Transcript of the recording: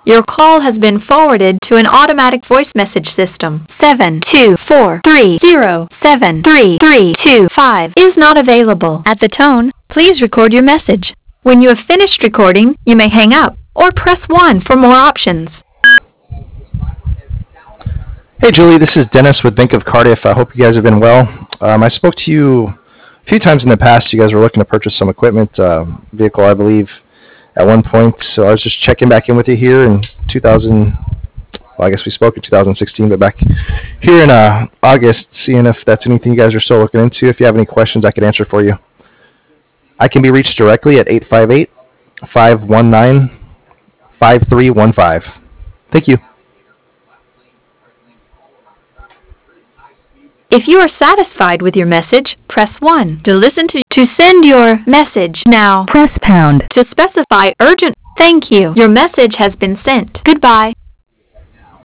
Your call has been forwarded to an automatic voice message system. 72430733325 is not available. At the tone, please record your message. When you have finished recording, you may hang up or press 1 for more options. Hey Julie, this is Dennis with Bank of Cardiff. I hope you guys have been well. I spoke to you a few times in the past. You guys were looking to purchase some equipment, vehicle, I believe, at one point. So I was just checking back in with you here in 2000. Well, I guess we spoke in 2016, but back here in August, seeing if that's anything you guys are still looking into. If you have any questions, I can answer for you. I can be reached directly at 858-519-5315. Thank you. If you are satisfied with your message, press 1. To send your message now, press pound. To specify urgent, thank you. Your message has been sent. Goodbye.